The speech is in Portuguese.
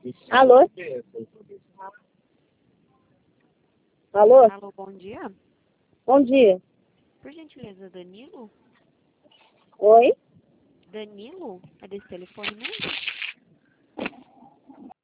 Alô? Alô? Alô, bom dia. Bom dia. Por gentileza, Danilo? Oi? Danilo? É desse telefone mesmo?